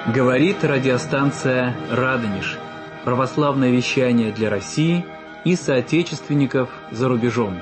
Говорит радиостанция «Радонеж». Православное вещание для России и соотечественников за рубежом.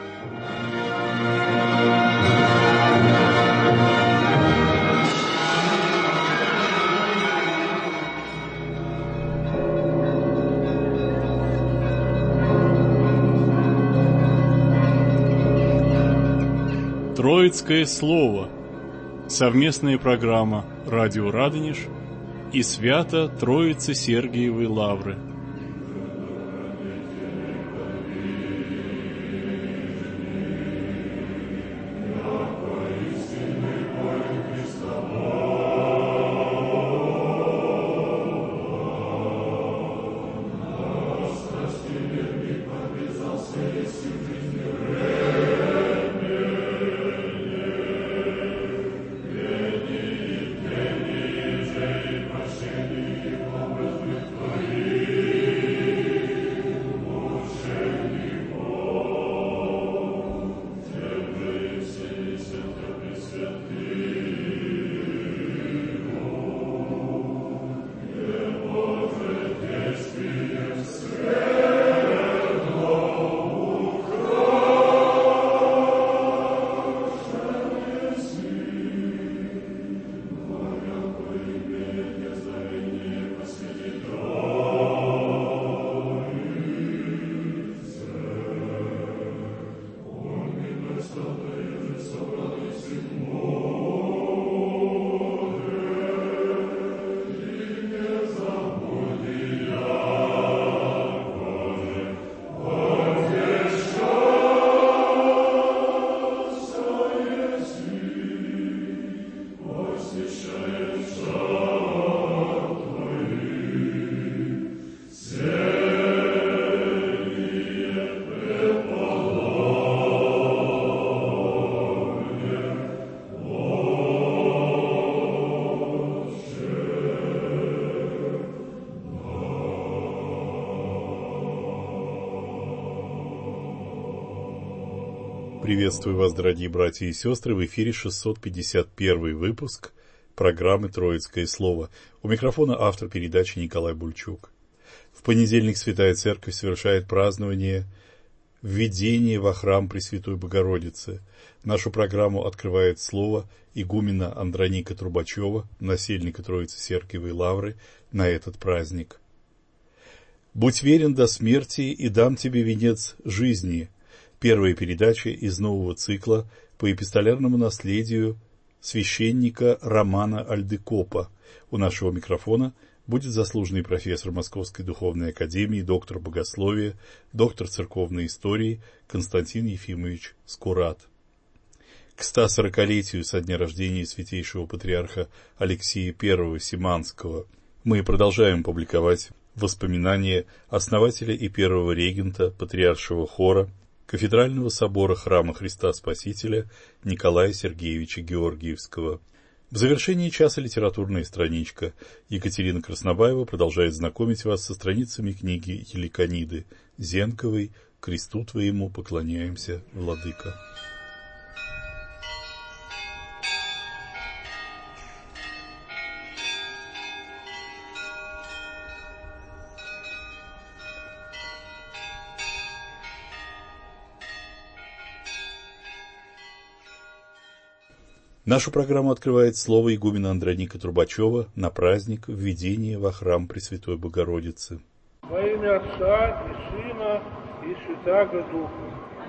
Троицкое слово. Совместная программа «Радио Радонеж» и Свято-Троицы Сергиевой Лавры. Приветствую вас, дорогие братья и сестры, в эфире 651 выпуск программы «Троицкое слово». У микрофона автор передачи Николай Бульчук. В понедельник Святая Церковь совершает празднование введения во храм Пресвятой Богородицы. Нашу программу открывает слово игумена Андроника Трубачева, насельника Троицы Сергиевой Лавры, на этот праздник. «Будь верен до смерти, и дам тебе венец жизни». Первая передача из нового цикла по эпистолярному наследию священника Романа Альдекопа. У нашего микрофона будет заслуженный профессор Московской Духовной Академии, доктор богословия, доктор церковной истории Константин Ефимович Скурат. К 140-летию со дня рождения святейшего патриарха Алексия I Симанского мы продолжаем публиковать воспоминания основателя и первого регента патриаршего хора Кафедрального собора Храма Христа Спасителя Николая Сергеевича Георгиевского. В завершении часа литературная страничка. Екатерина Краснобаева продолжает знакомить вас со страницами книги Еликониды Зенковой «Кресту твоему поклоняемся, Владыка». Нашу программу открывает слово игумена Андроника Трубачева на праздник введения во храм Пресвятой Богородицы. Во имя Отца и Сына и Святаго Духа.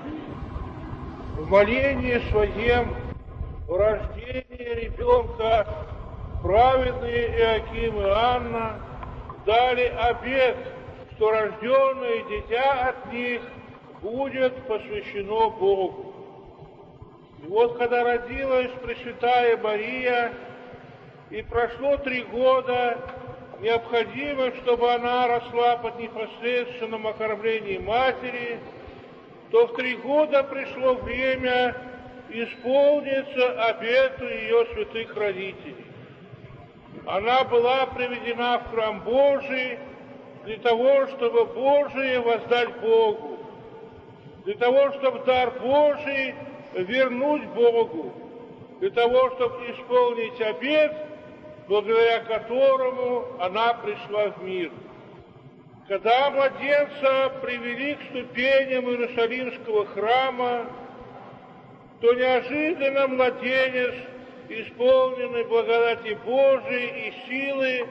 В молении своем о рождении ребенка праведные Иоаким и Анна дали обет, что рожденное дитя от них будет посвящено Богу. И вот когда родилась Пресвятая Мария, и прошло 3 года, необходимо, чтобы она росла под непосредственным окормлением матери, то в 3 года пришло время исполниться обету ее святых родителей. Она была приведена в храм Божий для того, чтобы Божие воздать Богу, для того, чтобы дар Божий вернуть Богу, для того, чтобы исполнить обет благодаря которому она пришла в мир. Когда младенца привели к ступеням Иерусалимского храма, то неожиданно младенец, исполненный благодати Божией и силы,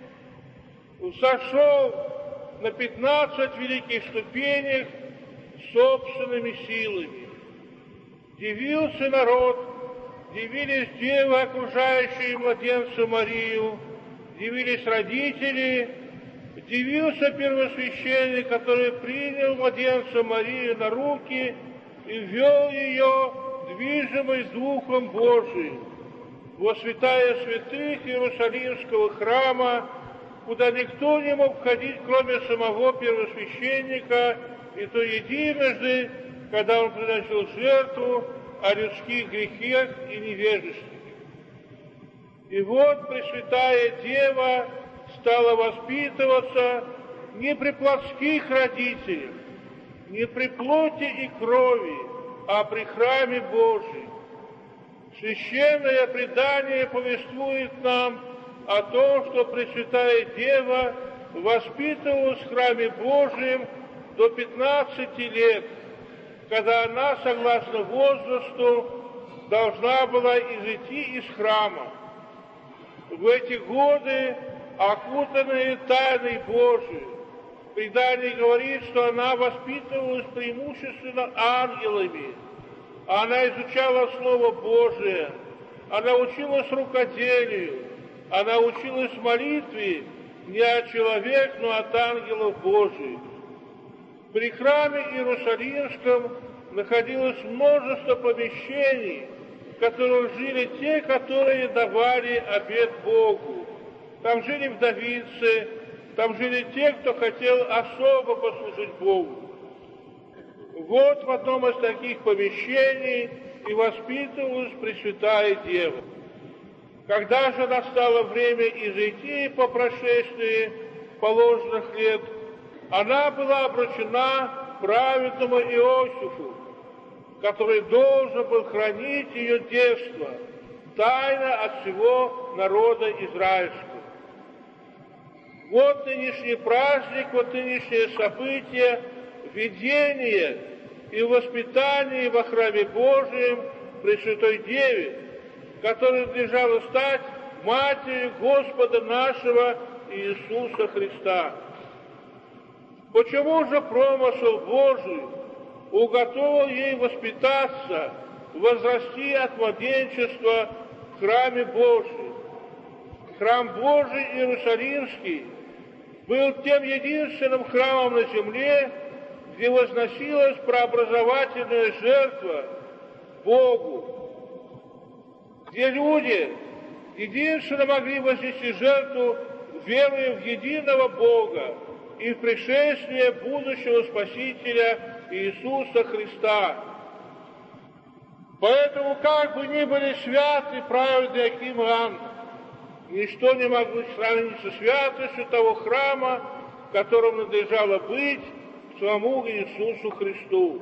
сошел на 15 великих ступенях собственными силами. Дивился народ, дивились девы, окружающие младенца Марию, дивились родители, дивился первосвященник, который принял младенца Марию на руки и ввел ее, движимый Духом Божиим, во святая святых Иерусалимского храма, куда никто не мог входить, кроме самого первосвященника, и то единожды, когда он приносил жертву о людских грехах и невежестве. И вот Пресвятая Дева стала воспитываться не при плотских родителях, не при плоти и крови, а при храме Божьем. Священное предание повествует нам о том, что Пресвятая Дева воспитывалась в храме Божьем до 15 лет, когда она, согласно возрасту, должна была изойти из храма. В эти годы, окутанные тайной Божией, предание говорит, что она воспитывалась преимущественно ангелами. Она изучала Слово Божие, она училась рукоделию, она училась молитве не от человека, но от ангелов Божиих. При храме Иерусалимском находилось множество помещений, в которых жили те, которые давали обет Богу. Там жили вдовицы, там жили те, кто хотел особо послужить Богу. Вот в одном из таких помещений и воспитывалась Пресвятая Дева. Когда же настало время изойти по прошествии положенных лет, она была обручена праведному Иосифу, который должен был хранить ее девство, тайно от всего народа израильского. Вот нынешний праздник, вот нынешнее событие, введение и воспитание во храме Божьем Пресвятой Деве, которой надлежало стать матерью Господа нашего Иисуса Христа. Почему же промысел Божий уготовил ей воспитаться, возрасти от младенчества в храме Божьем? Храм Божий Иерусалимский был тем единственным храмом на земле, где возносилась прообразовательная жертва Богу, где люди единственно могли вознести жертву, веруя в единого Бога и в пришествие будущего Спасителя Иисуса Христа. Поэтому, как бы ни были святы, праведны Иоаким и Анна, ничто не могло сравниться со святостью того храма, в котором надлежало быть самому Иисусу Христу.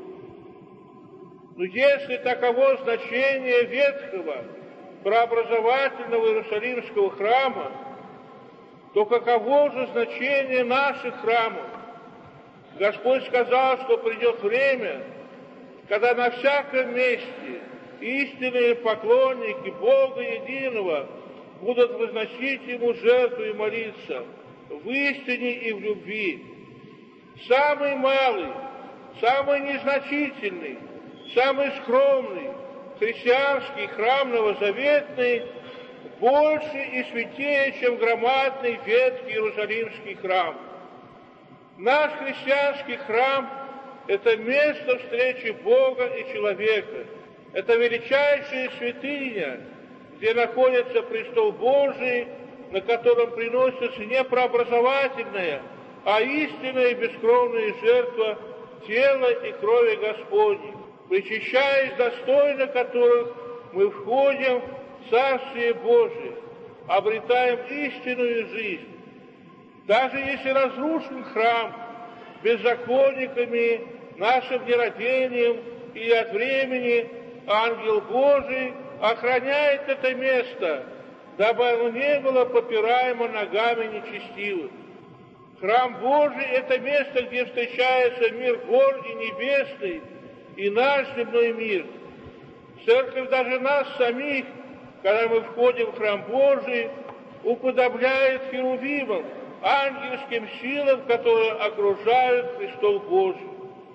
Но если таково значение ветхого, прообразовательного Иерусалимского храма, то каково же значение наших храмов? Господь сказал, что придет время, когда на всяком месте истинные поклонники Бога единого будут возносить Ему жертву и молиться в истине и в любви. Самый малый, самый незначительный, самый скромный христианский храм новозаветный больше и святее, чем громадный ветхий Иерусалимский храм. Наш христианский храм – это место встречи Бога и человека. Это величайшая святыня, где находится престол Божий, на котором приносится не преобразовательная, а истинная и бескровная жертва тела и крови Господней, причащаясь достойно которых мы входим в Царствие Божие, обретаем истинную жизнь. Даже если разрушен храм беззаконниками, нашим нерадением или от времени, ангел Божий охраняет это место дабы оно не было попираемо ногами нечестивых. Храм Божий – это место, где встречается мир гор и небесный, и наш земной мир. Церковь даже нас самих, когда мы входим в храм Божий, уподобляет херувимам, ангельским силам, которые окружают престол Божий.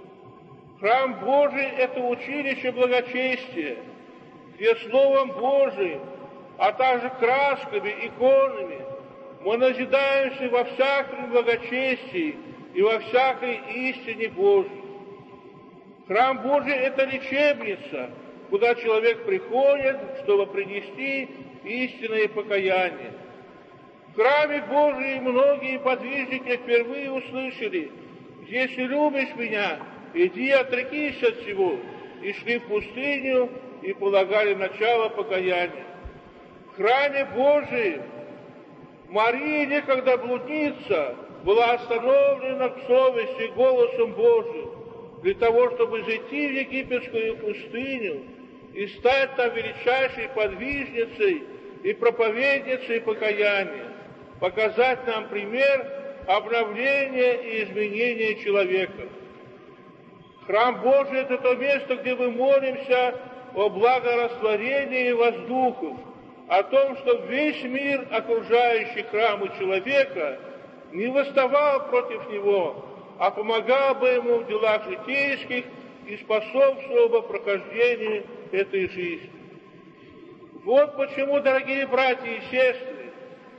Храм Божий – это училище благочестия, где Словом Божиим, а также красками, иконами мы назидаемся во всяком благочестии и во всякой истине Божьей. Храм Божий – это лечебница, куда человек приходит, чтобы принести истинное покаяние. В храме Божьем многие подвижники впервые услышали: «Если любишь меня, иди отрекись от всего», и шли в пустыню и полагали начало покаяния. В храме Божьем Мария, некогда блудница, была остановлена к совести голосом Божьим для того, чтобы зайти в египетскую пустыню и стать там величайшей подвижницей и проповедницей покаяния, показать нам пример обновления и изменения человека. Храм Божий – это то место, где мы молимся о благорастворении воздухов, о том, чтобы весь мир, окружающий храмы человека, не восставал против него, а помогал бы ему в делах житейских и способствовал бы прохождению этой жизни. Вот почему, дорогие братья и сестры,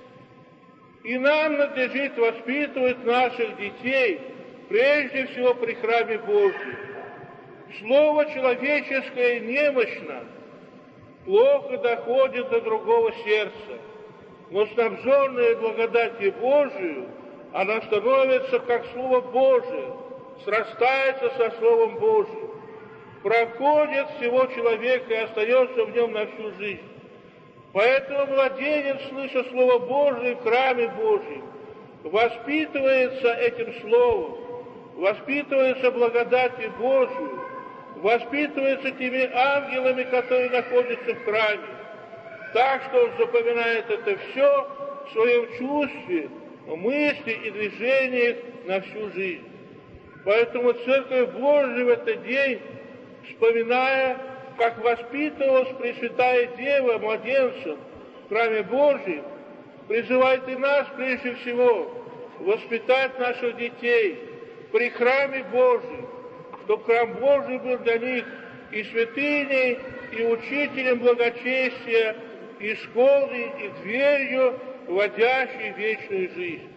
и нам надлежит воспитывать наших детей прежде всего при храме Божьем. Слово человеческое немощно, плохо доходит до другого сердца, но снабженное благодатью Божию, оно становится как Слово Божие, срастается со Словом Божиим, проходит всего человека и остается в нем на всю жизнь. Поэтому младенец, слыша Слово Божие в храме Божьем, воспитывается этим Словом, воспитывается благодатью Божию, воспитывается теми ангелами, которые находятся в храме. Так что он запоминает это все в своем чувстве, мысли и движениях на всю жизнь. Поэтому Церковь Божия в этот день, вспоминая, как воспитывалась Пресвятая Дева младенцем в храме Божьем, призывает и нас прежде всего воспитать наших детей при храме Божьем, чтобы храм Божий был для них и святыней, и учителем благочестия, и школой, и дверью, вводящей в вечную жизнь.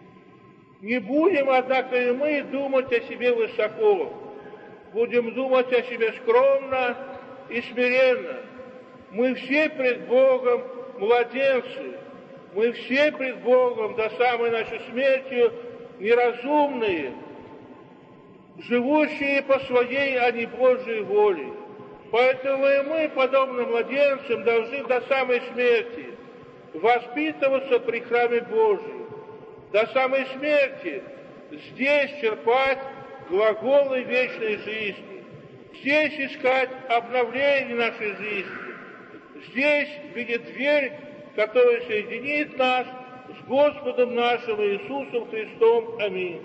Не будем, однако, и мы думать о себе высоко, будем думать о себе скромно и смиренно. Мы все пред Богом младенцы, мы все пред Богом до самой нашей смерти неразумные, живущие по своей, а не Божьей воле. Поэтому и мы, подобно младенцам, должны до самой смерти воспитываться при храме Божьем, до самой смерти здесь черпать глаголы вечной жизни, здесь искать обновление нашей жизни, здесь видеть дверь, которая соединит нас с Господом нашим Иисусом Христом. Аминь.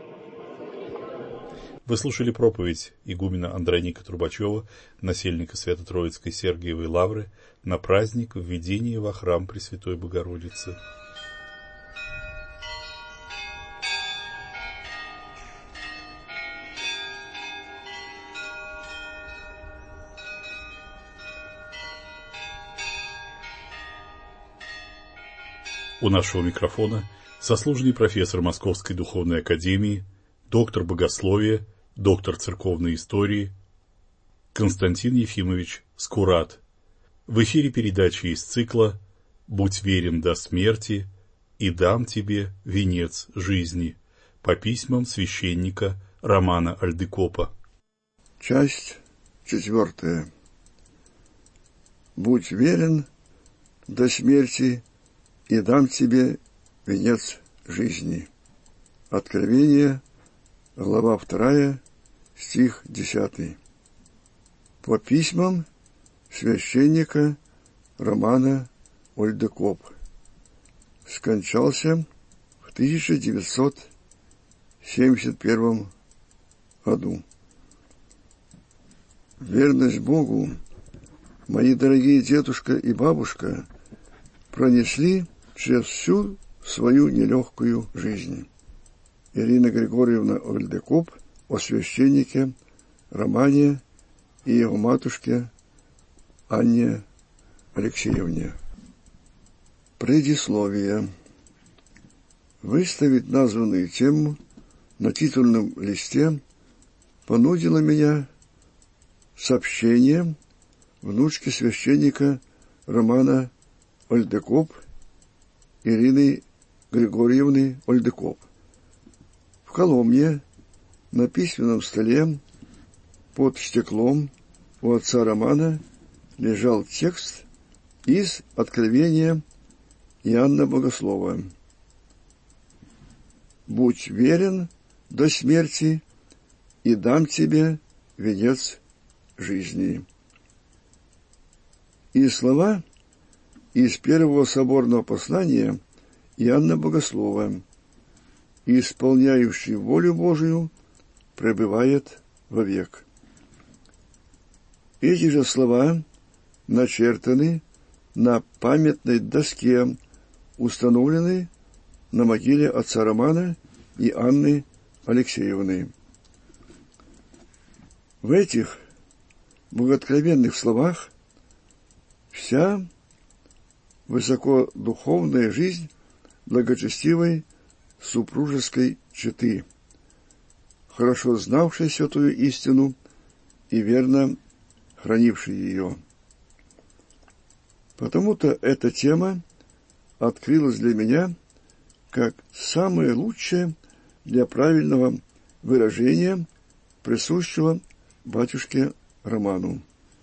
Вы слушали проповедь игумена Андроника Трубачева, насельника Свято-Троицкой Сергиевой Лавры, на праздник введения во храм Пресвятой Богородицы. У нашего микрофона заслуженный профессор Московской Духовной Академии, доктор богословия, доктор церковной истории Константин Ефимович Скурат. В эфире передачи из цикла «Будь верен до смерти, и дам тебе венец жизни» по письмам священника Романа Альдекопа. Часть 4. «Будь верен до смерти, и дам тебе венец жизни». Откровение, глава 2, стих 10. По письмам священника Романа Альдекопа. скончался в 1971 году. Верность Богу мои дорогие дедушка и бабушка пронесли через всю свою нелегкую жизнь. Ирина Григорьевна Ольдекоп о священнике Романе и его матушке Анне Алексеевне. Предисловие. Выставить названную тему на титульном листе понудило меня сообщение внучки священника Романа Ольдекоп Ирины Григорьевны Ольдекоп. В Коломне на письменном столе под стеклом у отца Романа лежал текст из Откровения Иоанна Богослова. «Будь верен до смерти, и дам тебе венец жизни». И слова из первого соборного послания Иоанна Богослова: «Исполняющий волю Божию пребывает вовек». Эти же слова начертаны на памятной доске, установленной на могиле отца Романа и Анны Алексеевны. В этих богооткровенных словах вся высокодуховная жизнь благочестивой супружеской четы, хорошо знавшей святую истину и верно хранившей ее. Потому-то эта тема открылась для меня как самое лучшее для правильного выражения, присущего батюшке Роману.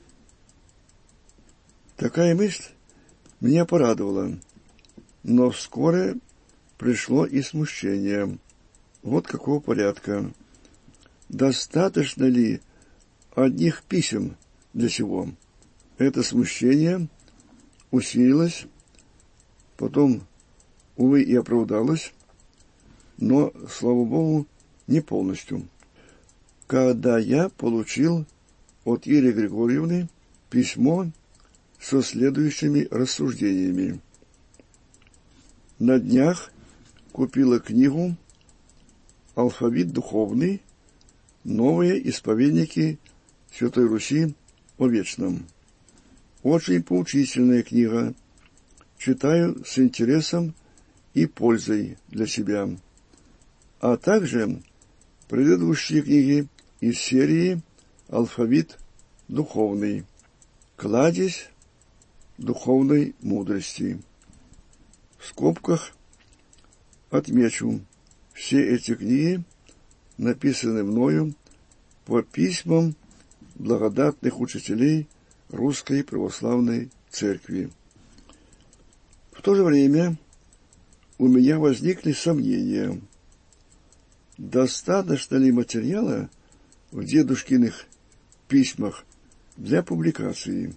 Такая мысль меня порадовала, но вскоре пришло и смущение. Вот какого порядка. Достаточно ли одних писем для чего? Это смущение усилилось, потом, увы, и оправдалось, но, слава Богу, не полностью. Когда я получил от Иры Григорьевны письмо со следующими рассуждениями. На днях купила книгу «Алфавит духовный. Новые исповедники Святой Руси о вечном». Очень поучительная книга. Читаю с интересом и пользой для себя. А также предыдущие книги из серии «Алфавит духовный. Кладезь духовной мудрости». В скобках отмечу, все эти книги написаны мною по письмам благодатных учителей Русской Православной Церкви. В то же время у меня возникли сомнения, достаточно ли материала в дедушкиных письмах для публикации.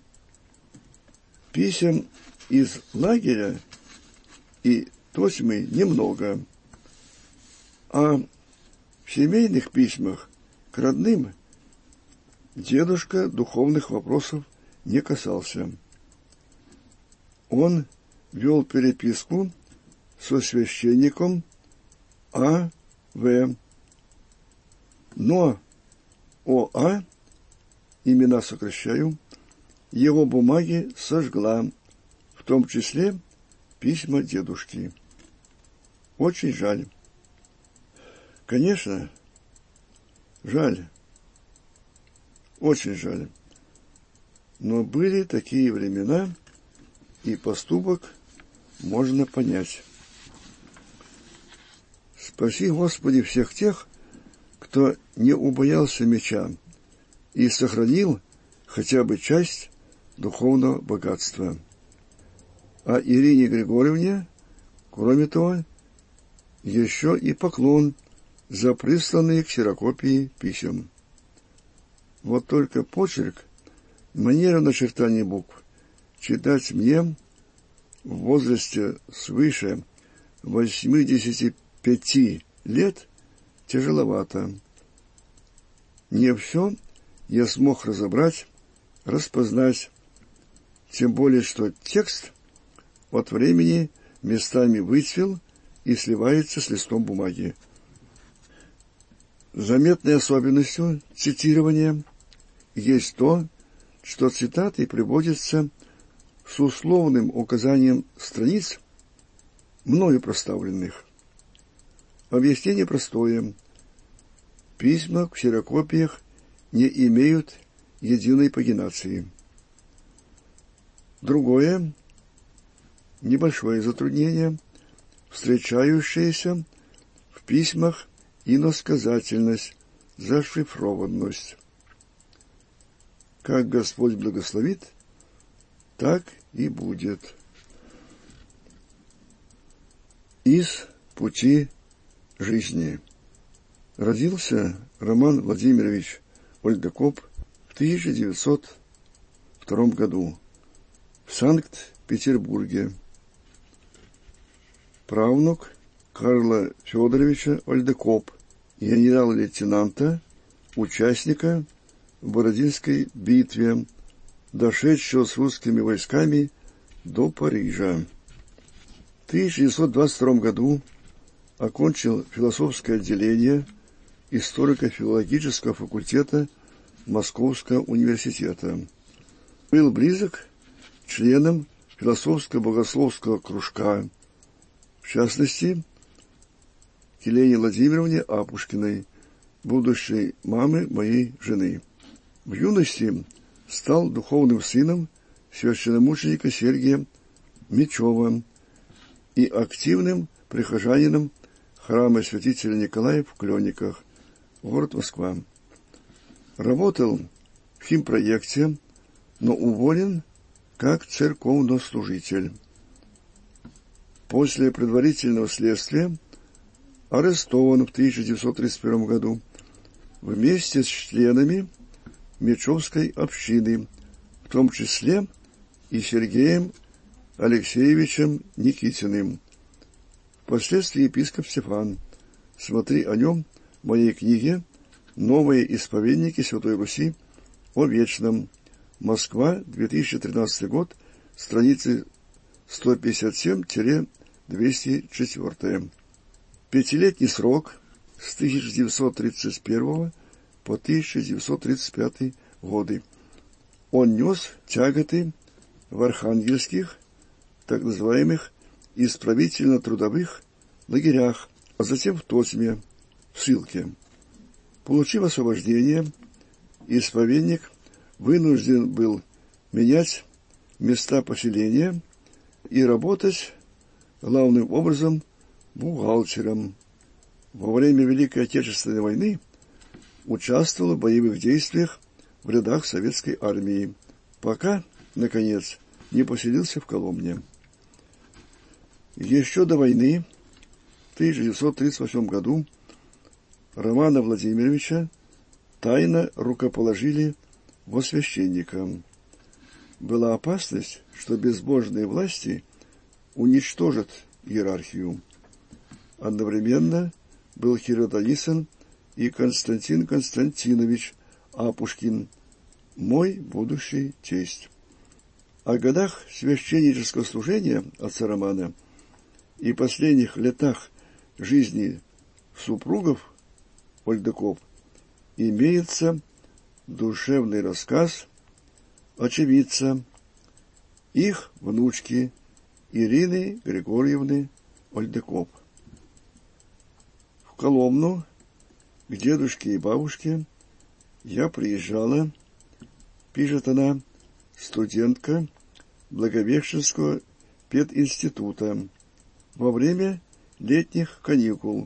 Писем из лагеря и тосьмы немного, а в семейных письмах к родным дедушка духовных вопросов не касался. Он вел переписку со священником А.В. Но О.А., имена сокращаю, его бумаги сожгла, в том числе письма дедушки. Очень жаль. Конечно, жаль. Очень жаль. Но были такие времена, и поступок можно понять. Спаси, Господи, всех тех, кто не убоялся меча и сохранил хотя бы часть духовного богатства. А Ирине Григорьевне, кроме того, еще и поклон за присланные ксерокопии писем. Вот только почерк, манера начертания букв читать мне в возрасте свыше 85 лет тяжеловато. Не все я смог разобрать, распознать, тем более, что текст от времени местами выцвел и сливается с листом бумаги. Заметной особенностью цитирования есть то, что цитаты приводятся с условным указанием страниц, мною проставленных. Объяснение простое. Письма в ксерокопиях не имеют единой пагинации. Другое, небольшое затруднение, встречающееся в письмах иносказательность, зашифрованность. Как Господь благословит, так и будет. Из пути жизни. Родился Роман Владимирович Ольдекоп в 1902 году в Санкт-Петербурге. Правнук Карла Федоровича Ольдекоп, генерал-лейтенанта, участника в Бородинской битве, дошедшего с русскими войсками до Парижа. В 1922 году окончил философское отделение историко-филологического факультета Московского университета. Был близок к членам философско-богословского кружка, в частности, к Елене Владимировне Апушкиной, будущей мамы моей жены. В юности стал духовным сыном священномученика Сергия Мечева и активным прихожанином храма святителя Николая в Клёниках, город Москва. Работал в химпроекте, но уволен как церковнослужитель. После предварительного следствия арестован в 1931 году вместе с членами Мечевской общины, в том числе и Сергеем Алексеевичем Никитиным. Впоследствии епископ Стефан. Смотри о нем в моей книге «Новые исповедники Святой Руси о Вечном». Москва, 2013 год, страницы 157-204. Пятилетний срок с 1931 по 1935 годы. Он нес тяготы в архангельских, так называемых, исправительно-трудовых лагерях, а затем в Тотьме, в ссылке. Получив освобождение, исповедник вынужден был менять места поселения и работать главным образом бухгалтером. Во время Великой Отечественной войны участвовал в боевых действиях в рядах советской армии, пока, наконец, не поселился в Коломне. Еще до войны, в 1938 году, Романа Владимировича тайно рукоположили во священника. Была опасность, что безбожные власти уничтожат иерархию. Одновременно был хиротонисан и Константин Константинович Апушкин, мой будущий тесть. О годах священнического служения отца Романа и последних летах жизни супругов Ольдекоп имеется душевный рассказ очевидца, их внучки Ирины Григорьевны Ольдекоп. В Коломну к дедушке и бабушке я приезжала, пишет она, студентка Благовещенского пединститута, во время летних каникул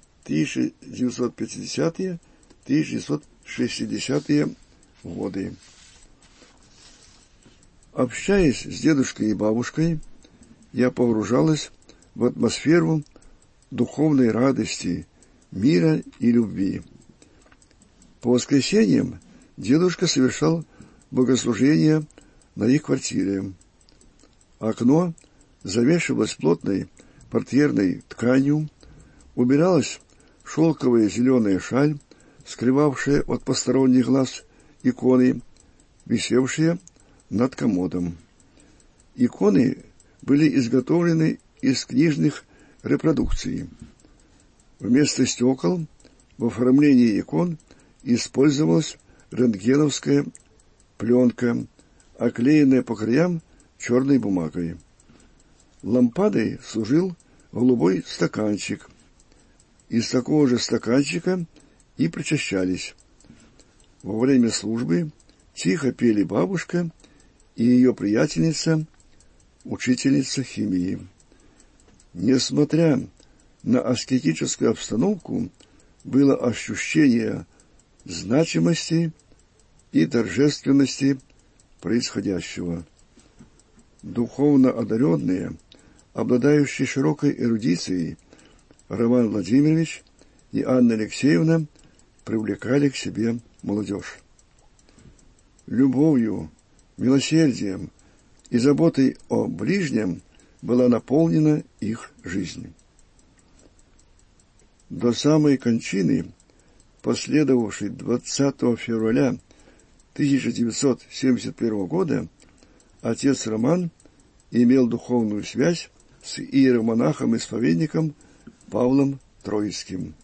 1950-1960 годы. Общаясь с дедушкой и бабушкой, я погружалась в атмосферу духовной радости, мира и любви. По воскресеньям дедушка совершал богослужение на их квартире. Окно завешивалось плотной портьерной тканью, убиралась шелковая зеленая шаль, скрывавшая от посторонних глаз иконы, висевшие над комодом. Иконы были изготовлены из книжных репродукций. Вместо стекол в оформлении икон использовалась рентгеновская пленка, оклеенная по краям черной бумагой. Лампадой служил голубой стаканчик. Из такого же стаканчика и причащались. Во время службы тихо пели бабушка и ее приятельница, учительница химии. Несмотря на аскетическую обстановку, было ощущение значимости и торжественности происходящего. Духовно одаренные, обладающие широкой эрудицией, Роман Владимирович и Анна Алексеевна привлекали к себе молодежь. Любовью, милосердием и заботой о ближнем была наполнена их жизнь. До самой кончины, последовавшей 20 февраля 1971 года, отец Роман имел духовную связь с иеромонахом-исповедником Павлом Троицким.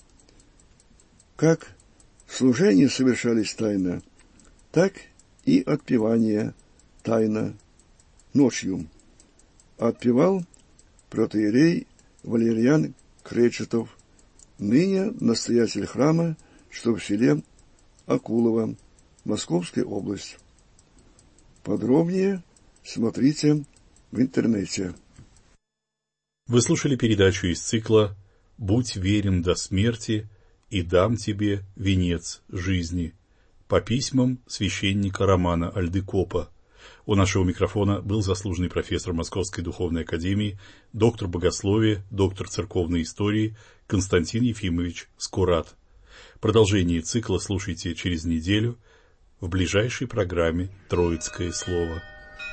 Как служения совершались тайно, так и отпевание тайно ночью. Отпевал протоиерей Валерьян Кречетов, ныне настоятель храма, что в селе Акулово, Московская область. Подробнее смотрите в интернете. Вы слушали передачу из цикла «Будь верен до смерти, и дам тебе венец жизни» по письмам священника Романа Альдыкопа. У нашего микрофона был заслуженный профессор Московской духовной академии, доктор богословия, доктор церковной истории Константин Ефимович Скурат. Продолжение цикла слушайте через неделю в ближайшей программе «Троицкое слово».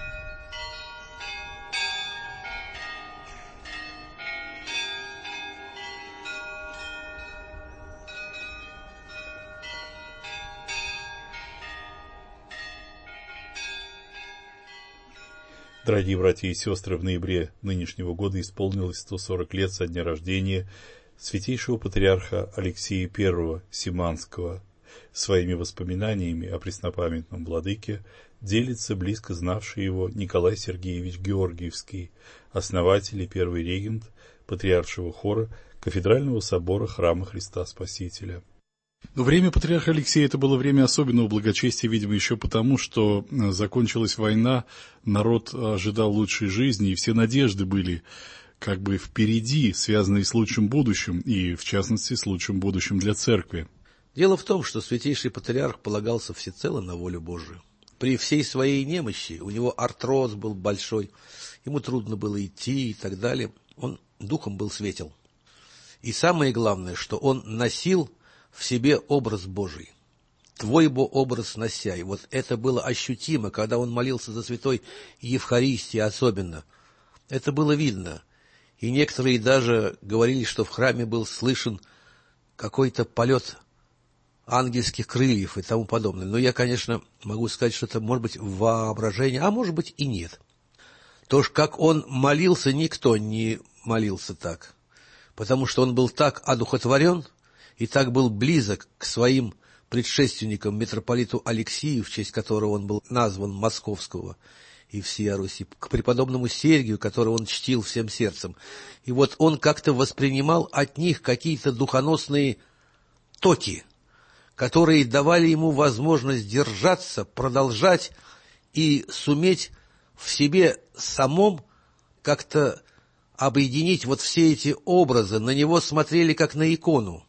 Дорогие братья и сестры, в ноябре нынешнего года исполнилось 140 лет со дня рождения святейшего патриарха Алексия I Симанского. Своими воспоминаниями о преснопамятном владыке делится близко знавший его Николай Сергеевич Георгиевский, основатель и первый регент патриаршего хора Кафедрального собора Храма Христа Спасителя. Но время патриарха Алексея это было время особенного благочестия, видимо, еще потому, что закончилась война, народ ожидал лучшей жизни, и все надежды были как бы впереди, связанные с лучшим будущим, и, в частности, с лучшим будущим для церкви. Дело в том, что святейший патриарх полагался всецело на волю Божию. При всей своей немощи, у него артроз был большой, ему трудно было идти и так далее, он духом был светел. И самое главное, что он носил в себе образ Божий. Твой бо образ нося. И вот это было ощутимо, когда он молился за святой Евхаристии особенно. Это было видно. И некоторые даже говорили, что в храме был слышен какой-то полет ангельских крыльев и тому подобное. Но я, конечно, могу сказать, что это может быть воображение, а может быть и нет. То, как он молился, никто не молился так. Потому что он был так одухотворен, и так был близок к своим предшественникам, митрополиту Алексию, в честь которого он был назван Московского и всея Руси, к преподобному Сергию, которого он чтил всем сердцем. И вот он как-то воспринимал от них какие-то духоносные токи, которые давали ему возможность держаться, продолжать и суметь в себе самом как-то объединить вот все эти образы. На него смотрели как на икону.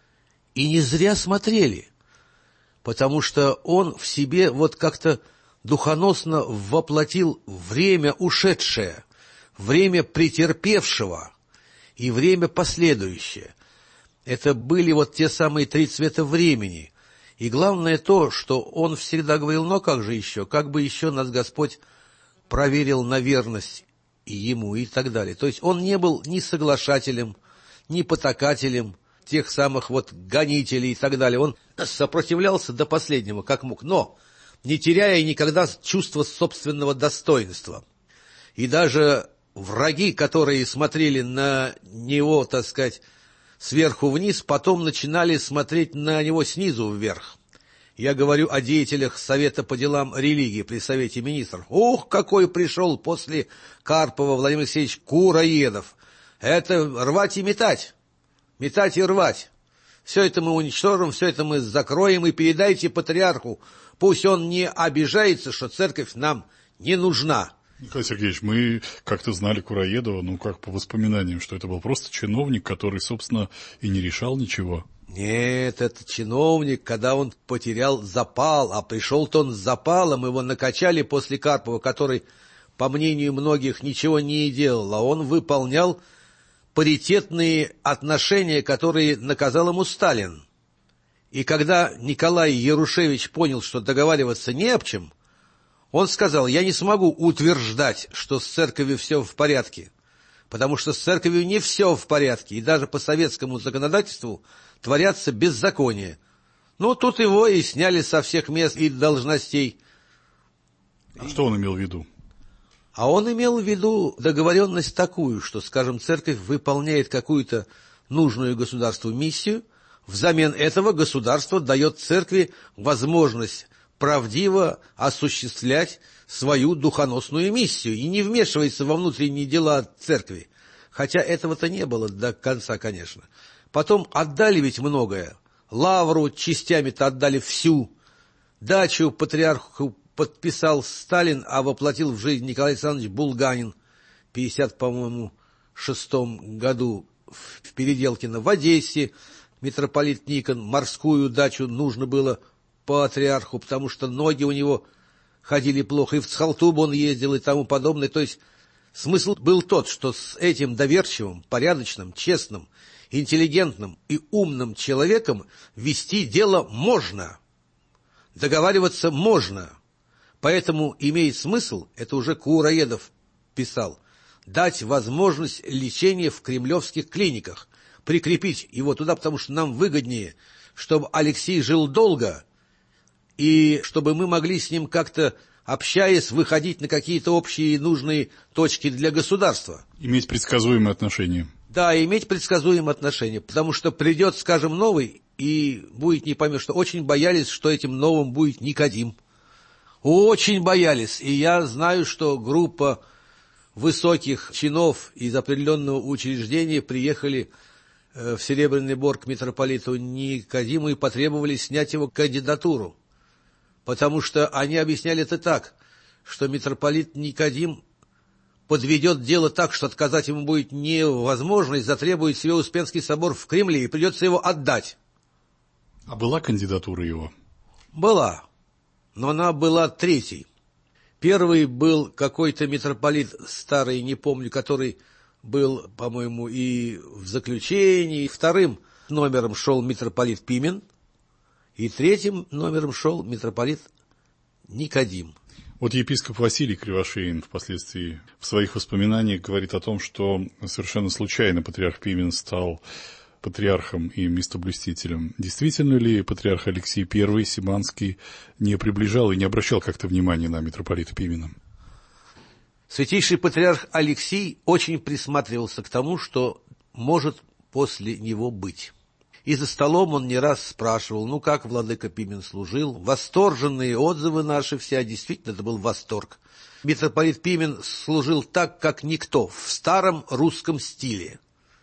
И не зря смотрели, потому что он в себе вот как-то духоносно воплотил время ушедшее, время претерпевшего и время последующее. Это были вот те самые три цвета времени. И главное то, что он всегда говорил, но как же еще, как бы еще нас Господь проверил на верность и ему и так далее. То есть он не был ни соглашателем, ни потакателем тех самых вот гонителей и так далее. Он сопротивлялся до последнего, как мог, но не теряя никогда чувства собственного достоинства. И даже враги, которые смотрели на него, так сказать, сверху вниз, потом начинали смотреть на него снизу вверх. Я говорю о деятелях Совета по делам религии при Совете Министров. Ух, какой пришел после Карпова Владимир Алексеевич Кураедов! Это рвать и метать. Метать и рвать. Все это мы уничтожим, все это мы закроем, и передайте патриарху. Пусть он не обижается, что церковь нам не нужна. Николай Сергеевич, мы как-то знали Кураедова, как по воспоминаниям, что это был просто чиновник, который, собственно, и не решал ничего. Нет, это чиновник, когда он потерял запал, а пришел-то он с запалом, его накачали после Карпова, который, по мнению многих, ничего не делал, а он выполнял паритетные отношения, которые наказал ему Сталин. И когда Николай Ярушевич понял, что договариваться не об чем, он сказал: я не смогу утверждать, что с церковью все в порядке, потому что с церковью не все в порядке, и даже по советскому законодательству творятся беззакония. Тут его и сняли со всех мест и должностей. А что он имел в виду? А он имел в виду договоренность такую, что, скажем, церковь выполняет какую-то нужную государству миссию, взамен этого государство дает церкви возможность правдиво осуществлять свою духоносную миссию и не вмешивается во внутренние дела церкви. Хотя этого-то не было до конца, конечно. Потом отдали ведь многое. Лавру частями-то отдали всю. Дачу патриарху подписал Сталин, а воплотил в жизнь Николай Александрович Булганин в 1956 году в Переделкино. В Одессе митрополит Никон морскую дачу нужно было патриарху, потому что ноги у него ходили плохо, и в Цхалтубу он ездил и тому подобное. То есть смысл был тот, что с этим доверчивым, порядочным, честным, интеллигентным и умным человеком вести дело можно, договариваться можно. Поэтому имеет смысл, это уже Кураедов писал, дать возможность лечения в кремлевских клиниках, прикрепить его туда, потому что нам выгоднее, чтобы Алексей жил долго, и чтобы мы могли с ним как-то, общаясь, выходить на какие-то общие нужные точки для государства. Иметь предсказуемые отношения. Да, иметь предсказуемые отношения, потому что придет, скажем, новый, и будет не поймешь, что очень боялись, что этим новым будет Никодим. Очень боялись, и я знаю, что группа высоких чинов из определенного учреждения приехали в Серебряный Бор к митрополиту Никодиму и потребовали снять его кандидатуру, потому что они объясняли это так, что митрополит Никодим подведет дело так, что отказать ему будет невозможно, и затребует себе Успенский собор в Кремле, и придется его отдать. А была кандидатура его? Была. Но она была третьей. Первый был какой-то митрополит старый, не помню, который был, по-моему, и в заключении. Вторым номером шел митрополит Пимен, и третьим номером шел митрополит Никодим. Вот епископ Василий Кривошеин впоследствии в своих воспоминаниях говорит о том, что совершенно случайно патриарх Пимен стал патриархом и местоблюстителем. Действительно ли патриарх Алексий I Симанский не приближал и не обращал как-то внимания на митрополита Пимена? Святейший патриарх Алексий очень присматривался к тому, что может после него быть. И за столом он не раз спрашивал: как владыка Пимен служил? Восторженные отзывы наши все, действительно, это был восторг. Митрополит Пимен служил так, как никто, в старом русском стиле.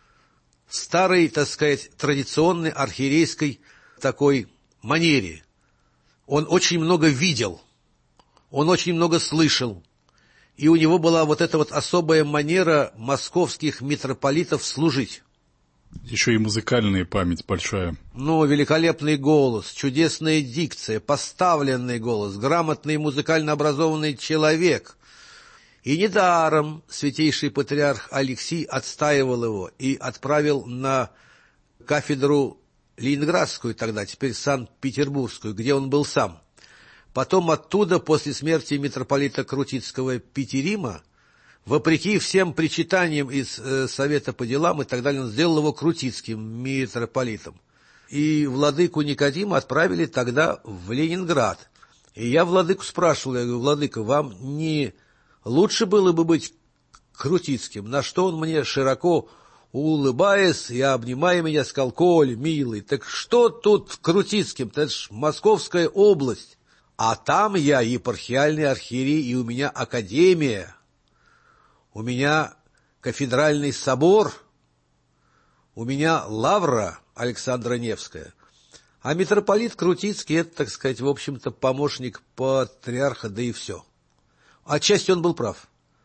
В старой, так сказать, традиционной архиерейской такой манере. Он очень много видел, он очень много слышал. И у него была вот эта вот особая манера московских митрополитов служить. Еще и музыкальная память большая. Великолепный голос, чудесная дикция, поставленный голос, грамотный музыкально образованный человек. И недаром святейший патриарх Алексий отстаивал его и отправил на кафедру Ленинградскую тогда, теперь Санкт-Петербургскую, где он был сам. Потом оттуда, после смерти митрополита Крутицкого Петерима, вопреки всем причитаниям из Совета по делам и так далее, он сделал его крутицким митрополитом. И владыку Никодима отправили тогда в Ленинград. И я владыку спрашивал, я говорю: владыка, вам не лучше было бы быть крутицким? На что он мне, широко улыбаясь и обнимая меня, сказал: Коль, милый, так что тут крутицким-то, это ж Московская область. А там я епархиальный архиерей, и у меня академия, у меня кафедральный собор, у меня лавра Александра Невская. А митрополит Крутицкий — это, так сказать, в общем-то, помощник патриарха, да и все. Отчасти он был прав.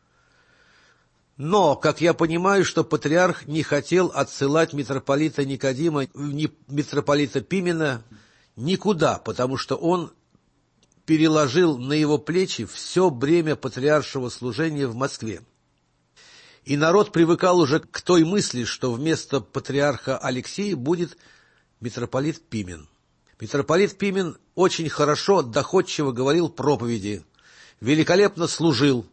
Но, как я понимаю, что патриарх не хотел отсылать митрополита Никодима, митрополита Пимена никуда, потому что он переложил на его плечи все бремя патриаршего служения в Москве. И народ привыкал уже к той мысли, что вместо патриарха Алексея будет митрополит Пимен. Митрополит Пимен очень хорошо, доходчиво говорил проповеди, великолепно служил,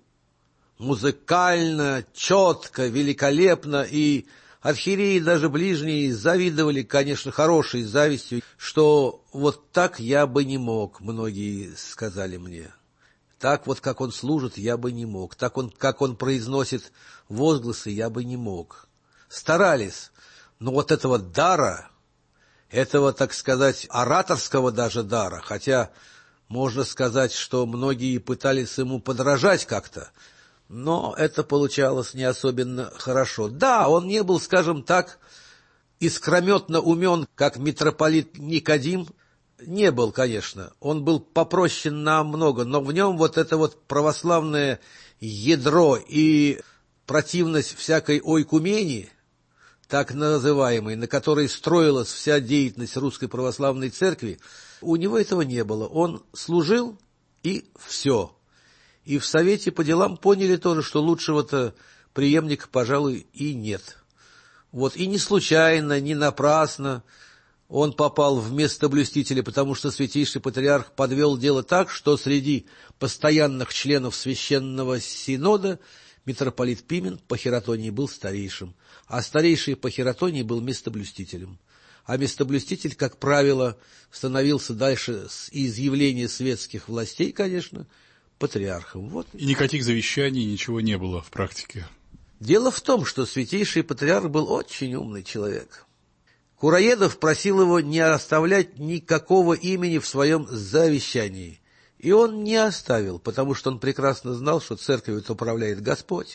музыкально, четко, великолепно, и архиереи даже ближние завидовали, конечно, хорошей завистью, что вот так я бы не мог, многие сказали мне. Так вот, как он служит, я бы не мог. Так как он произносит возгласы, я бы не мог. Старались, но вот этого дара, этого, так сказать, ораторского даже дара, хотя можно сказать, что многие пытались ему подражать как-то, но это получалось не особенно хорошо. Да, он не был, скажем так, искрометно умен, как митрополит Никодим. Не был, конечно. Он был попроще намного, но в нем вот это вот православное ядро и противность всякой ойкумении, так называемой, на которой строилась вся деятельность Русской Православной Церкви, у него этого не было. Он служил, и все. И в Совете по делам поняли тоже, что лучшего-то преемника, пожалуй, и нет. Вот и не случайно, не напрасно он попал в местоблюстителя, потому что Святейший Патриарх подвел дело так, что среди постоянных членов Священного Синода митрополит Пимен по хератонии был старейшим, а старейший по хератонии был местоблюстителем. А местоблюститель, как правило, становился дальше с изъявления светских властей, конечно, патриархом. Вот. И никаких завещаний, ничего не было в практике. Дело в том, что Святейший Патриарх был очень умный человек. Кураедов просил его не оставлять никакого имени в своем завещании. И он не оставил, потому что он прекрасно знал, что церковью управляет Господь.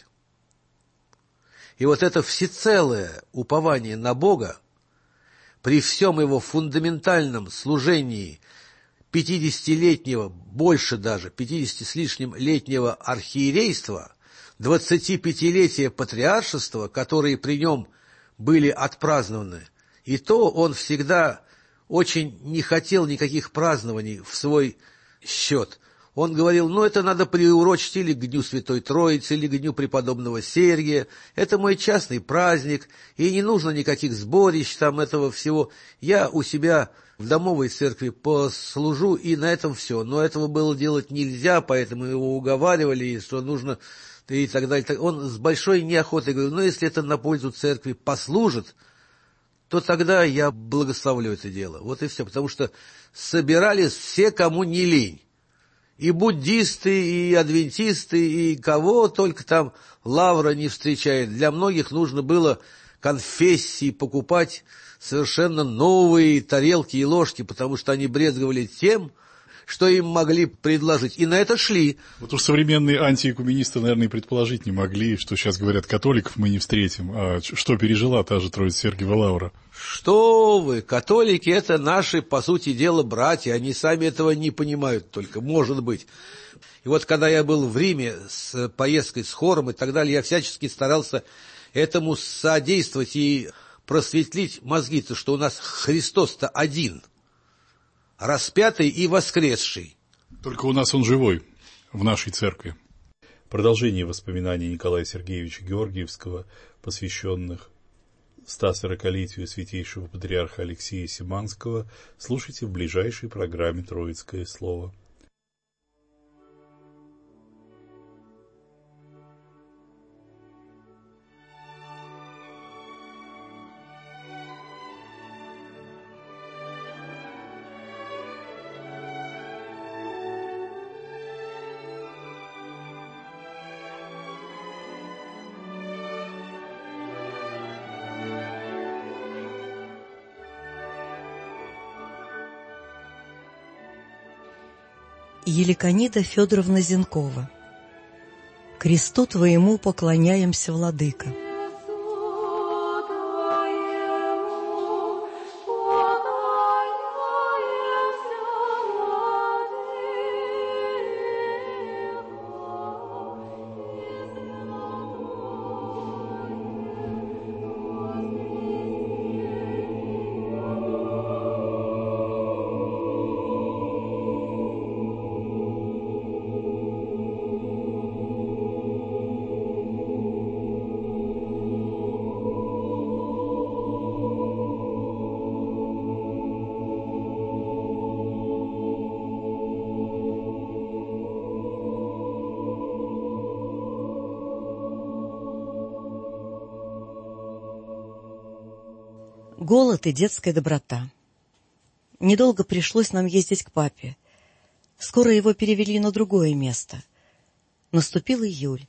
И вот это всецелое упование на Бога, при всем его фундаментальном служении 50-летнего, больше даже, 50 с лишним летнего архиерейства, 25-летия патриаршества, которые при нем были отпразднованы, и то он всегда очень не хотел никаких празднований в свой счет. Он говорил, это надо приурочить или к Дню Святой Троицы, или к Дню Преподобного Сергия. Это мой частный праздник, и не нужно никаких сборищ там этого всего. Я у себя в домовой церкви послужу, и на этом все. Но этого было делать нельзя, поэтому его уговаривали, что нужно и так далее. Он с большой неохотой говорил, если это на пользу церкви послужит, то тогда я благословлю это дело. Вот и все, потому что собирались все, кому не лень. И буддисты, и адвентисты, и кого только там лавра не встречает. Для многих нужно было конфессии покупать совершенно новые тарелки и ложки, потому что они брезговали тем, что им могли предложить. И на это шли. Вот уж современные антиэкуменисты, наверное, и предположить не могли, что сейчас говорят, католиков мы не встретим. А что пережила та же Троица Сергиева Лавра? Что вы, католики — это наши, по сути дела, братья. Они сами этого не понимают только, может быть. И вот когда я был в Риме с поездкой, с хором и так далее, я всячески старался этому содействовать и просветлить мозги-то, что у нас Христос-то один, распятый и воскресший. Только у нас он живой, в нашей церкви. Продолжение воспоминаний Николая Сергеевича Георгиевского, посвященных 140-летию святейшего патриарха Алексея Симанского, слушайте в ближайшей программе «Троицкое слово». Еликонида Федоровна Зенкова. Кресту твоему поклоняемся, владыка. Голод и детская доброта. Недолго пришлось нам ездить к папе. Скоро его перевели на другое место. Наступил июль.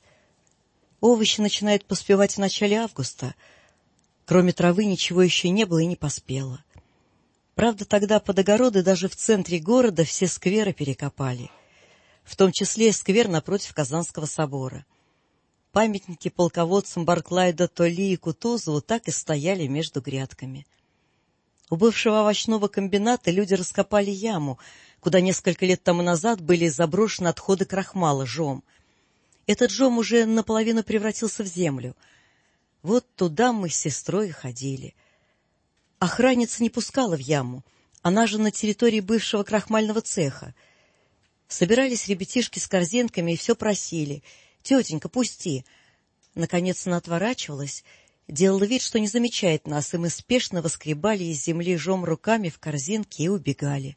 Овощи начинают поспевать в начале августа. Кроме травы ничего еще не было и не поспело. Правда, тогда под огороды даже в центре города все скверы перекопали, в том числе и сквер напротив Казанского собора. Памятники полководцам Барклаю де Толли и Кутузову так и стояли между грядками. У бывшего овощного комбината люди раскопали яму, куда несколько лет тому назад были заброшены отходы крахмала, жом. Этот жом уже наполовину превратился в землю. Вот туда мы с сестрой ходили. Охранница не пускала в яму, она же на территории бывшего крахмального цеха. Собирались ребятишки с корзинками и все просили: «Тетенька, пусти!» Наконец она отворачивалась, делала вид, что не замечает нас, и мы спешно воскребали из земли жом руками в корзинке и убегали.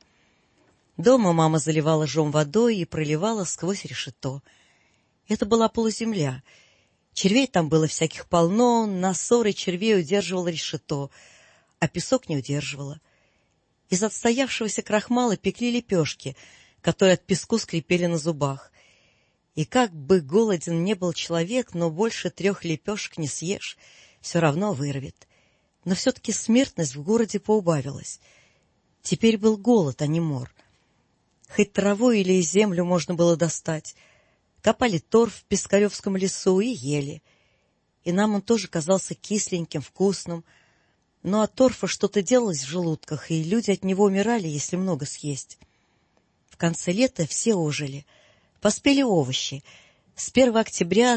Дома мама заливала жом водой и проливала сквозь решето. Это была полуземля. Червей там было всяких полно, на ссоры червей удерживало решето, а песок не удерживало. Из отстоявшегося крахмала пекли лепешки, которые от песку скрипели на зубах. И как бы голоден не был человек, но больше 3 лепешек не съешь, все равно вырвет. Но все-таки смертность в городе поубавилась. Теперь был голод, а не мор. Хоть траву или землю можно было достать. Копали торф в Пискаревском лесу и ели. И нам он тоже казался кисленьким, вкусным. Но от торфа что-то делалось в желудках, и люди от него умирали, если много съесть. В конце лета все ожили. Поспели овощи. С 1 октября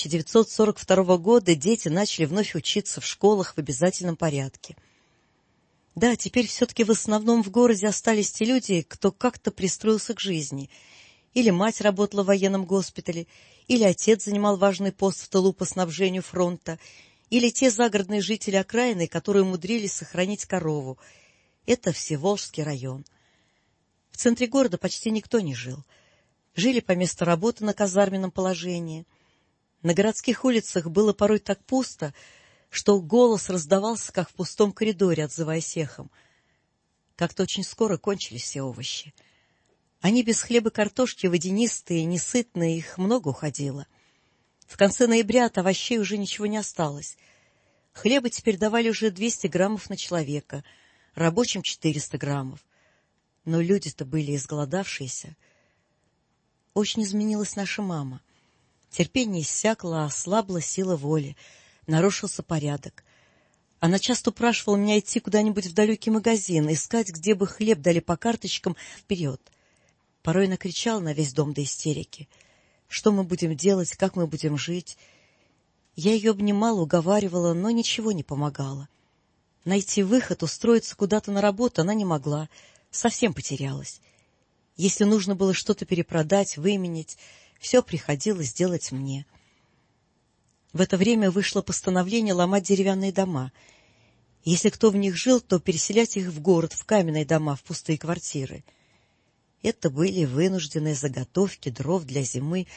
1942 года дети начали вновь учиться в школах в обязательном порядке. Да, теперь все-таки в основном в городе остались те люди, кто как-то пристроился к жизни. Или мать работала в военном госпитале, или отец занимал важный пост в тылу по снабжению фронта, или те загородные жители окраины, которые умудрились сохранить корову. Это Всеволжский район. В центре города почти никто не жил. Жили по месту работы на казарменном положении. На городских улицах было порой так пусто, что голос раздавался, как в пустом коридоре, отзываясь эхом. Как-то очень скоро кончились все овощи. Они без хлеба и картошки, водянистые, несытные, их много уходило. В конце ноября от овощей уже ничего не осталось. Хлеба теперь давали уже 200 граммов на человека, рабочим 400 граммов. Но люди-то были изголодавшиеся. Очень изменилась наша мама. Терпение иссякло, ослабла сила воли, нарушился порядок. Она часто упрашивала меня идти куда-нибудь в далекий магазин, искать, где бы хлеб дали по карточкам вперед. Порой она кричала на весь дом до истерики. Что мы будем делать, как мы будем жить? Я ее обнимала, уговаривала, но ничего не помогало. Найти выход, устроиться куда-то на работу она не могла, совсем потерялась. Если нужно было что-то перепродать, выменять, все приходилось делать мне. В это время вышло постановление ломать деревянные дома. Если кто в них жил, то переселять их в город, в каменные дома, в пустые квартиры. Это были вынужденные заготовки дров для зимы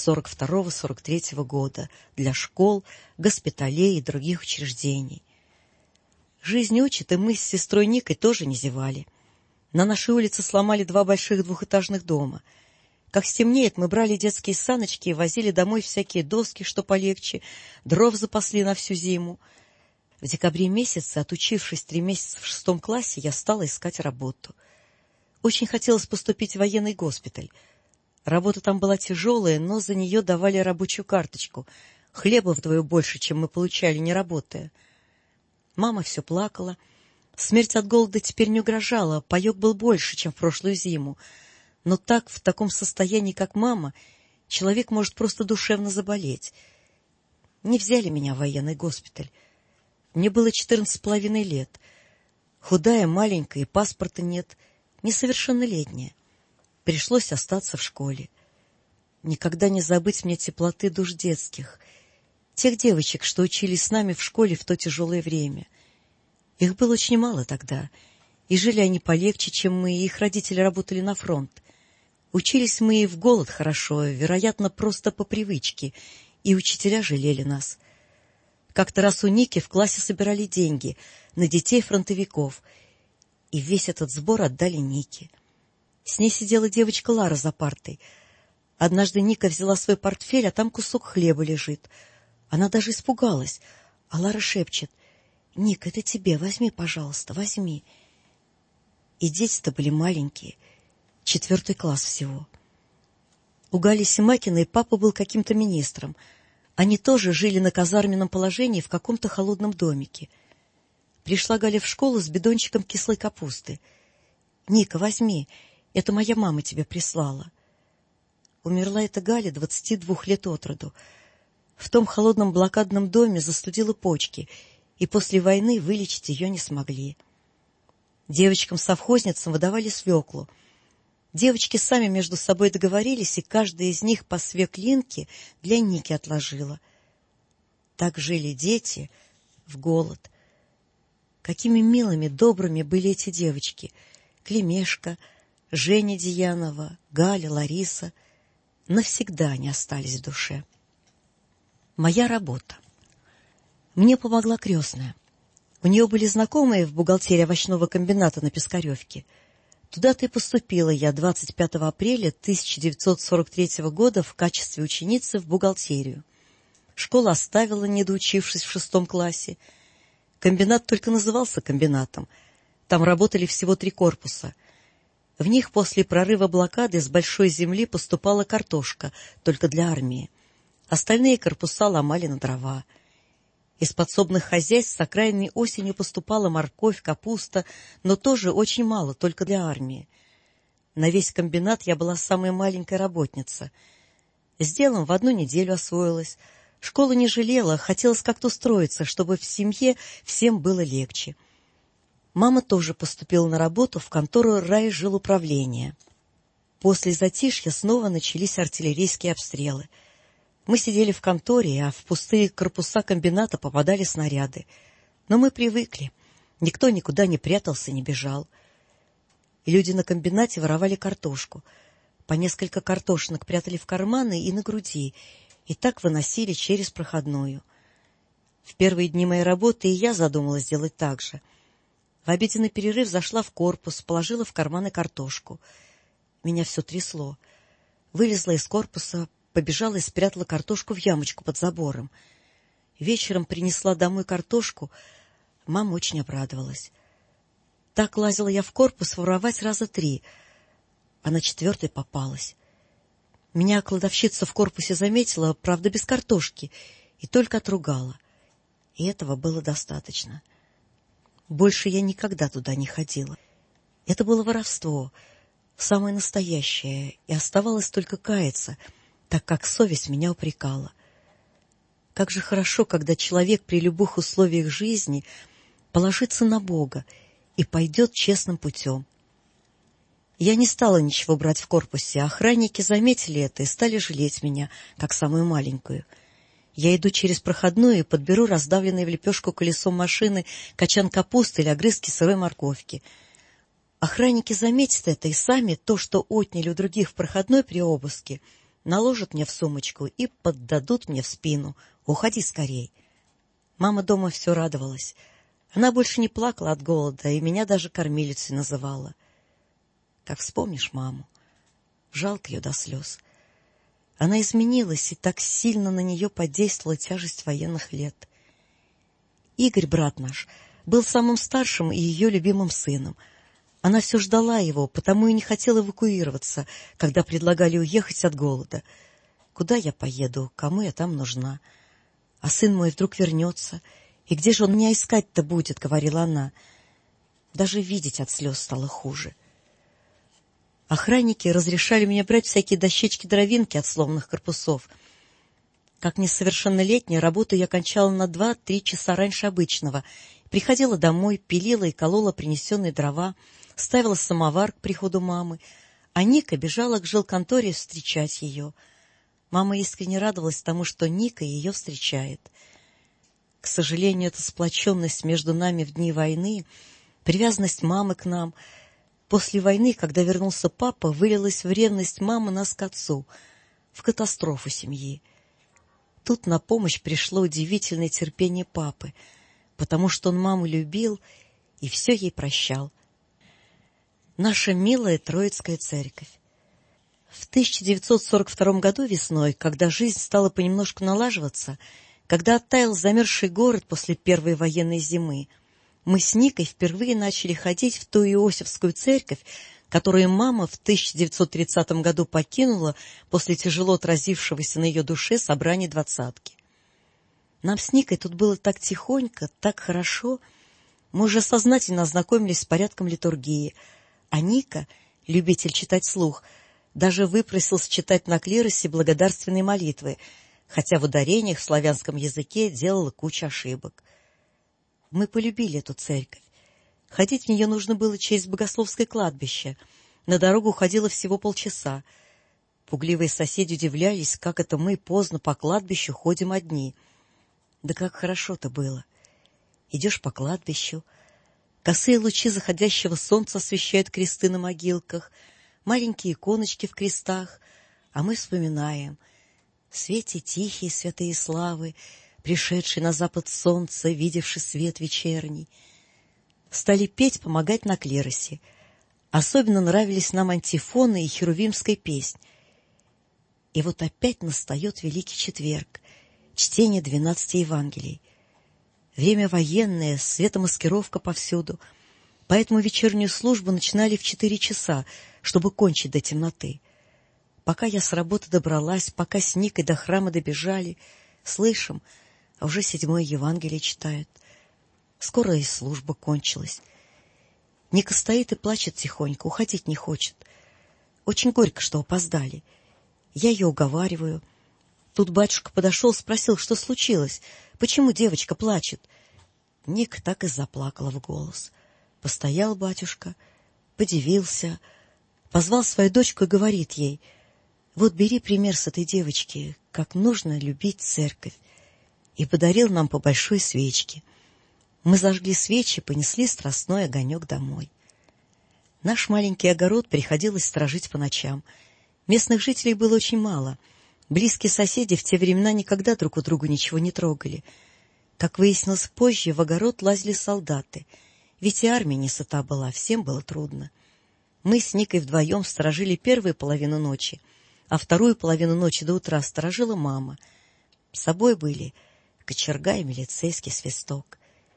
42-43 года, для школ, госпиталей и других учреждений. Жизнь учит, и мы с сестрой Никой тоже не зевали. На нашей улице сломали 2 больших двухэтажных дома. Как стемнеет, мы брали детские саночки и возили домой всякие доски, что полегче, дров запасли на всю зиму. В декабре месяце, отучившись 3 месяца в 6 классе, я стала искать работу. Очень хотелось поступить в военный госпиталь. Работа там была тяжелая, но за нее давали рабочую карточку. Хлеба вдвое больше, чем мы получали, не работая. Мама все плакала. Смерть от голода теперь не угрожала, паек был больше, чем в прошлую зиму. Но так, в таком состоянии, как мама, человек может просто душевно заболеть. Не взяли меня в военный госпиталь. Мне было 14,5 лет. Худая, маленькая, и паспорта нет, несовершеннолетняя. Пришлось остаться в школе. Никогда не забыть мне теплоты душ детских, тех девочек, что учились с нами в школе в то тяжелое время. Их было очень мало тогда, и жили они полегче, чем мы, и их родители работали на фронт. Учились мы и в голод хорошо, вероятно, просто по привычке, и учителя жалели нас. Как-то раз у Ники в классе собирали деньги на детей фронтовиков, и весь этот сбор отдали Нике. С ней сидела девочка Лара за партой. Однажды Ника взяла свой портфель, а там кусок хлеба лежит. Она даже испугалась, а Лара шепчет: «Ник, это тебе, возьми, пожалуйста, возьми». И дети-то были маленькие, 4 класс всего. У Гали Семакиной папа был каким-то министром. Они тоже жили на казарменном положении в каком-то холодном домике. Пришла Галя в школу с бидончиком кислой капусты. «Ника, возьми, это моя мама тебе прислала». Умерла эта Галя 22 лет от роду. В том холодном блокадном доме застудила почки, и после войны вылечить ее не смогли. Девочкам-совхозницам выдавали свеклу. Девочки сами между собой договорились, и каждая из них по свеклинке для Ники отложила. Так жили дети в голод. Какими милыми, добрыми были эти девочки. Клемешка, Женя Деянова, Галя, Лариса. Навсегда они остались в душе. Моя работа. Мне помогла крестная. У нее были знакомые в бухгалтерии овощного комбината на Пискаревке. Туда-то и поступила я 25 апреля 1943 года в качестве ученицы в бухгалтерию. Школу оставила, не доучившись в 6 классе. Комбинат только назывался комбинатом. Там работали всего 3 корпуса. В них после прорыва блокады с большой земли поступала картошка, только для армии. Остальные корпуса ломали на дрова. Из подсобных хозяйств с окраинной осенью поступала морковь, капуста, но тоже очень мало, только для армии. На весь комбинат я была самая маленькая работница. С делом в 1 неделю освоилась. Школу не жалела, хотелось как-то устроиться, чтобы в семье всем было легче. Мама тоже поступила на работу в контору райжилуправления. После затишья снова начались артиллерийские обстрелы. Мы сидели в конторе, а в пустые корпуса комбината попадали снаряды. Но мы привыкли. Никто никуда не прятался, не бежал. И люди на комбинате воровали картошку. По несколько картошинок прятали в карманы и на груди, и так выносили через проходную. В первые дни моей работы и я задумалась сделать так же. В обеденный перерыв зашла в корпус, положила в карманы картошку. Меня все трясло. Вылезла из корпуса, побежала и спрятала картошку в ямочку под забором. Вечером принесла домой картошку. Мама очень обрадовалась. Так лазила я в корпус воровать раза 3, а на 4-й попалась. Меня кладовщица в корпусе заметила, правда, без картошки, и только отругала. И этого было достаточно. Больше я никогда туда не ходила. Это было воровство, самое настоящее, и оставалось только каяться, так как совесть меня упрекала. Как же хорошо, когда человек при любых условиях жизни положится на Бога и пойдет честным путем. Я не стала ничего брать в корпусе, охранники заметили это и стали жалеть меня, как самую маленькую. Я иду через проходную и подберу раздавленное в лепешку колесом машины качан капусты или огрызки сырой морковки. Охранники заметят это и сами то, что отняли у других в проходной при обыске, наложат мне в сумочку и поддадут мне в спину: «Уходи скорей». Мама дома все радовалась. Она больше не плакала от голода и меня даже кормилицей называла. Как вспомнишь маму, жалко ее до слез. Она изменилась, и так сильно на нее подействовала тяжесть военных лет. Игорь, брат наш, был самым старшим и ее любимым сыном. Она все ждала его, потому и не хотела эвакуироваться, когда предлагали уехать от голода. Куда я поеду, кому я там нужна? А сын мой вдруг вернется, и где же он меня искать-то будет, говорила она. Даже видеть от слез стало хуже. Охранники разрешали мне брать всякие дощечки-дровинки от сломанных корпусов. Как несовершеннолетняя, работу я кончала на 2-3 часа раньше обычного. Приходила домой, пилила и колола принесенные дрова, ставила самовар к приходу мамы, а Ника бежала к жилконторе встречать ее. Мама искренне радовалась тому, что Ника ее встречает. К сожалению, эта сплоченность между нами в дни войны, привязанность мамы к нам, после войны, когда вернулся папа, вылилась в ревность мамы нас к отцу, в катастрофу семьи. Тут на помощь пришло удивительное терпение папы, потому что он маму любил и все ей прощал. Наша милая Троицкая церковь. В 1942 году весной, когда жизнь стала понемножку налаживаться, когда оттаял замерзший город после первой военной зимы, мы с Никой впервые начали ходить в ту Иосифскую церковь, которую мама в 1930 году покинула после тяжело отразившегося на ее душе собрания двадцатки. Нам с Никой тут было так тихонько, так хорошо. Мы уже сознательно ознакомились с порядком литургии, а Ника, любитель читать вслух, даже выпросился читать на клиросе благодарственные молитвы, хотя в ударениях в славянском языке делала кучу ошибок. Мы полюбили эту церковь. Ходить в нее нужно было через богословское кладбище. На дорогу уходило всего полчаса. Пугливые соседи удивлялись, как это мы поздно по кладбищу ходим одни. Да как хорошо-то было. Идешь по кладбищу, косые лучи заходящего солнца освещают кресты на могилках, маленькие иконочки в крестах, а мы вспоминаем: «Свете тихие святые славы, пришедший на запад солнца, видевший свет вечерний». Стали петь, помогать на клиросе. Особенно нравились нам антифоны и херувимская песнь. И вот опять настает Великий Четверг, чтение 12 Евангелий. Время военное, светомаскировка повсюду, поэтому вечернюю службу начинали в 4 часа, чтобы кончить до темноты. Пока я с работы добралась, пока с Никой до храма добежали, слышим, а уже 7 Евангелие читают. Скоро и служба кончилась. Ника стоит и плачет тихонько, уходить не хочет. Очень горько, что опоздали. Я ее уговариваю. Тут батюшка подошел, спросил, что случилось, почему девочка плачет. Ника так и заплакала в голос. Постоял батюшка, подивился, позвал свою дочку и говорит ей: «Вот бери пример с этой девочки, как нужно любить церковь». И подарил нам по большой свечке. Мы зажгли свечи, понесли страстной огонек домой. Наш маленький огород приходилось сторожить по ночам. Местных жителей было очень мало. Близкие соседи в те времена никогда друг у друга ничего не трогали. Как выяснилось позже, в огород лазили солдаты. Ведь и армия не сыта была, всем было трудно. Мы с Никой вдвоем сторожили первую половину ночи, а вторую половину ночи до утра сторожила мама. С собой были кочерга и милицейский свисток.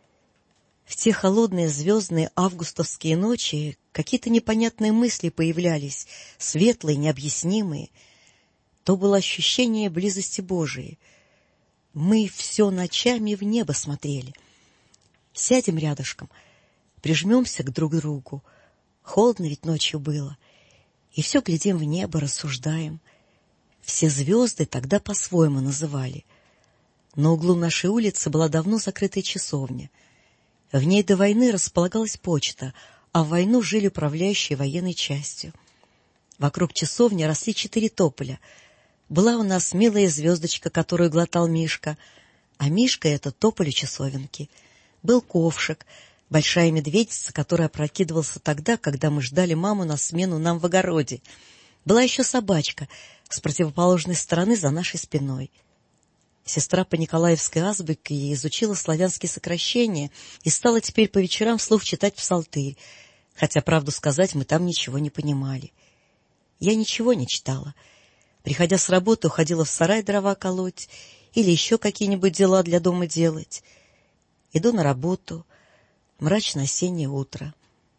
В те холодные звездные августовские ночи какие-то непонятные мысли появлялись, светлые, необъяснимые. То было ощущение близости Божией. Мы все ночами в небо смотрели. Сядем рядышком, прижмемся друг к другу. Холодно ведь ночью было. И все глядим в небо, рассуждаем. Все звезды тогда по-своему называли. На углу нашей улицы была давно закрытая часовня. В ней до войны располагалась почта, а в войну жили управляющие военной частью. Вокруг часовни росли 4 тополя. Была у нас милая звездочка, которую глотал Мишка, а Мишка — это тополь у часовенки. Был ковшик, большая медведица, которая опрокидывался тогда, когда мы ждали маму на смену нам в огороде. Была еще собачка с противоположной стороны за нашей спиной. Сестра по Николаевской азбуке изучила славянские сокращения и стала теперь по вечерам вслух читать псалтырь, хотя, правду сказать, мы там ничего не понимали. Я ничего не читала. Приходя с работы, уходила в сарай дрова колоть или еще какие-нибудь дела для дома делать. Иду на работу. Мрачное осеннее утро.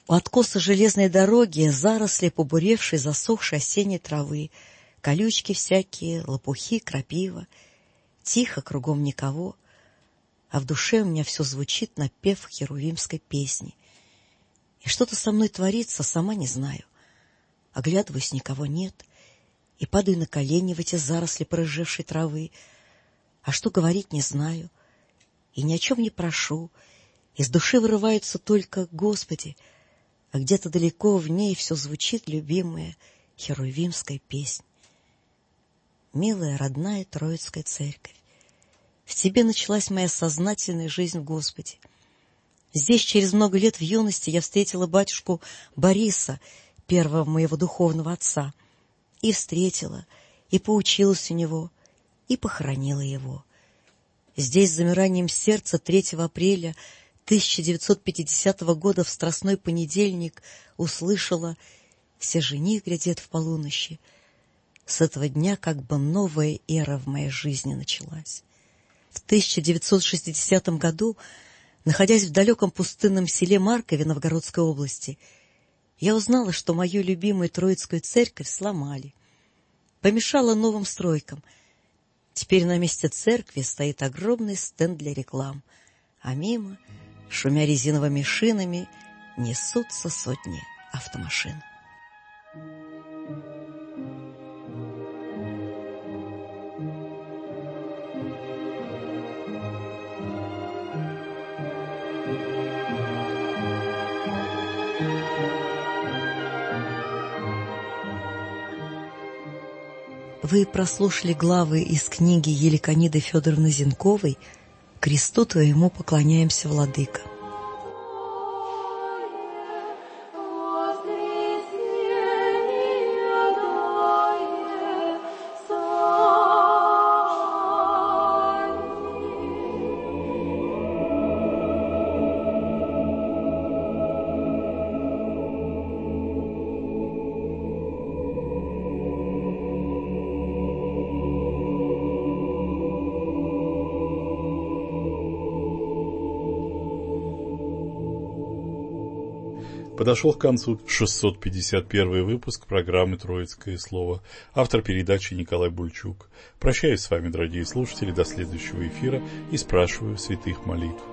У откоса железной дороги заросли побуревшей, засохшей осенней травы, колючки всякие, лопухи, крапива. Тихо, кругом никого, а в душе у меня все звучит напев херувимской песни. И что-то со мной творится, сама не знаю. Оглядываюсь, никого нет, и падаю на колени в эти заросли порыжевшей травы. А что говорить, не знаю, и ни о чем не прошу. Из души вырывается только «Господи», а где-то далеко в ней все звучит любимая херувимская песнь. Милая, родная Троицкая церковь, в тебе началась моя сознательная жизнь в Господе. Здесь через много лет в юности я встретила батюшку Бориса, первого моего духовного отца, и встретила, и поучилась у него, и похоронила его. Здесь с замиранием сердца 3 апреля 1950 года в страстной понедельник услышала: «Все жених глядят в полуночи». С этого дня как бы новая эра в моей жизни началась. В 1960 году, находясь в далеком пустынном селе Маркове Новгородской области, я узнала, что мою любимую Троицкую церковь сломали. Помешала новым стройкам. Теперь на месте церкви стоит огромный стенд для реклам, а мимо, шумя резиновыми шинами, несутся сотни автомашин. Вы прослушали главы из книги Еликониды Федоровны Зенковой «Кресту твоему поклоняемся, владыка». Подошел к концу 651 выпуск программы «Троицкое слово». Автор передачи Николай Бульчук. Прощаюсь с вами, дорогие слушатели, до следующего эфира и спрашиваю святых молитв.